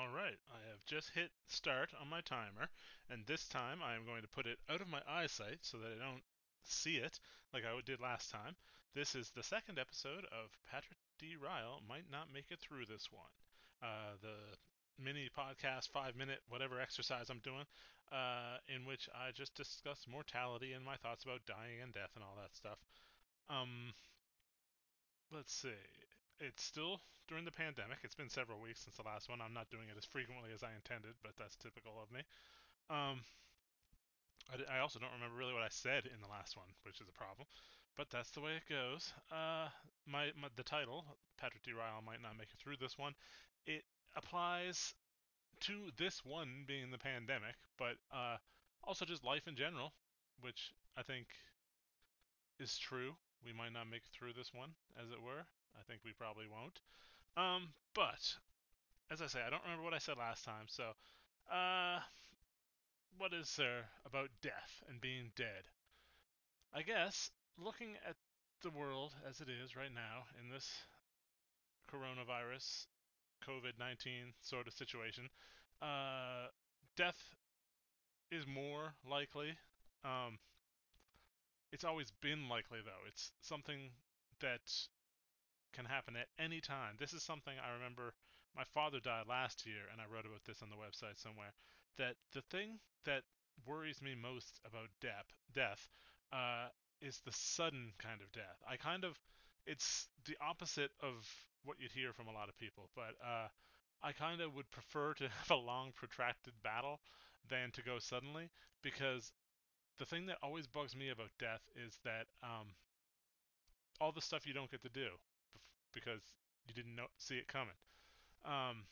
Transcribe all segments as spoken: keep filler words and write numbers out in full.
All right, I have just hit start on my timer, and this time I am going to put it out of my eyesight so that I don't see it like I did last time. This is the second episode of Patrick D. Ryle Might Not Make It Through This One. Uh, the mini podcast, five minute, whatever exercise I'm doing, uh, in which I just discuss mortality and my thoughts about dying and death and all that stuff. Um, let's see. It's still during the pandemic. It's been several weeks since the last one. I'm not doing it as frequently as I intended, but that's typical of me. Um, I, I also don't remember really what I said in the last one, which is a problem. But that's the way it goes. Uh, my, my the title, Patrick D. Ryle might not make it through this one. It applies to this one being the pandemic, but uh, also just life in general, which I think is true. We might not make it through this one, as it were. I think we probably won't. Um, but as I say, I don't remember what I said last time. So, uh, what is there about death and being dead? I guess looking at the world as it is right now in this coronavirus COVID nineteen sort of situation, uh, death is more likely. Um, it's always been likely though. It's something that can happen at any time. This is something I remember my father died last year, and I wrote about this on the website somewhere. That the thing that worries me most about death, death, uh, is the sudden kind of death. I kind of, it's the opposite of what you'd hear from a lot of people, but uh, I kind of would prefer to have a long, protracted battle than to go suddenly, because the thing that always bugs me about death is that um, all the stuff you don't get to do because you didn't know, see it coming. Um,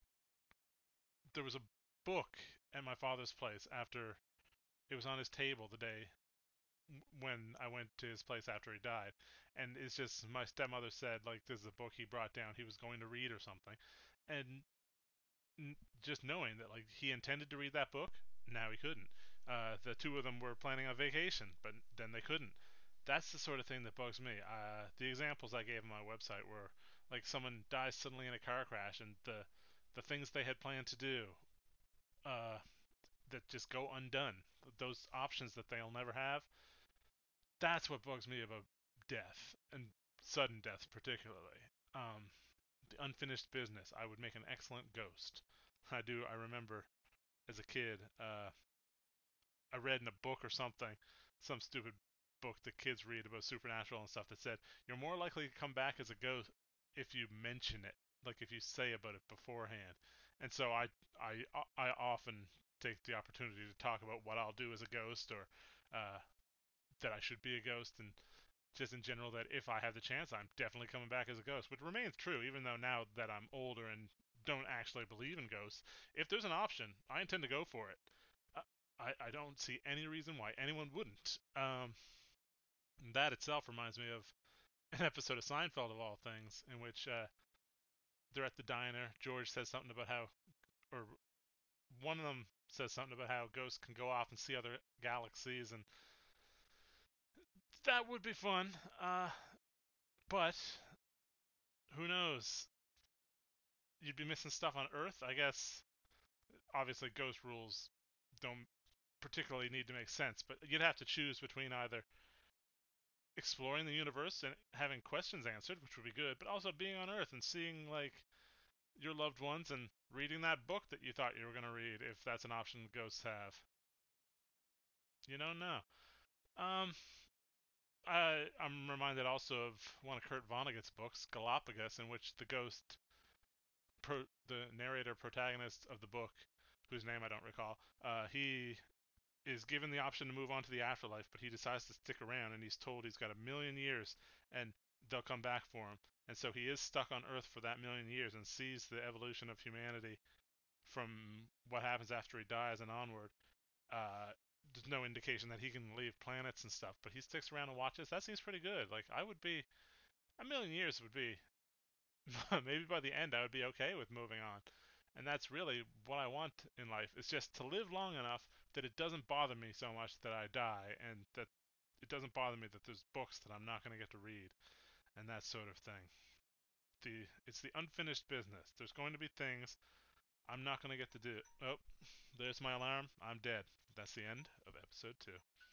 there was a book at my father's place after it was on his table the day when I went to his place after he died, and it's just my stepmother said like this is a book he brought down he was going to read or something, and just knowing that like he intended to read that book, now he couldn't. Uh, the two of them were planning on vacation, but then they couldn't. That's the sort of thing that bugs me. Uh, the examples I gave on my website were like someone dies suddenly in a car crash, and the the things they had planned to do uh, that just go undone. Those options that they'll never have. That's what bugs me about death and sudden death, particularly. Um, the unfinished business. I would make an excellent ghost. I do. I remember as a kid, uh, I read in a book or something, some stupid book that kids read about supernatural and stuff that said you're more likely to come back as a ghost if you mention it, like if you say about it beforehand. And so I I I often take the opportunity to talk about what I'll do as a ghost or uh, that I should be a ghost and just in general that if I have the chance, I'm definitely coming back as a ghost, which remains true even though now that I'm older and don't actually believe in ghosts. If there's an option, I intend to go for it. Uh, I, I don't see any reason why anyone wouldn't. Um, that itself reminds me of an episode of Seinfeld, of all things, in which uh, they're at the diner. George says something about how, or one of them says something about how ghosts can go off and see other galaxies, and that would be fun. Uh, but who knows? You'd be missing stuff on Earth. I guess obviously ghost rules don't particularly need to make sense, but you'd have to choose between either exploring the universe and having questions answered, which would be good, but also being on Earth and seeing like your loved ones and reading that book that you thought you were going to read, if that's an option ghosts have. You don't know. Um, I I'm reminded also of one of Kurt Vonnegut's books, Galapagos, in which the ghost, pro, the narrator protagonist of the book, whose name I don't recall, uh, he is given the option to move on to the afterlife, but he decides to stick around, and he's told he's got a million years, and they'll come back for him. And so he is stuck on Earth for that million years and sees the evolution of humanity from what happens after he dies and onward. Uh, there's no indication that he can leave planets and stuff, but he sticks around and watches. That seems pretty good. Like I would be, a million years would be maybe by the end I would be okay with moving on. And that's really what I want in life. Is just to live long enough that it doesn't bother me so much that I die and that it doesn't bother me that there's books that I'm not going to get to read and that sort of thing. The it's the unfinished business. There's going to be things I'm not gonna get to do it. Oh, there's my alarm. I'm dead. That's the end of episode two.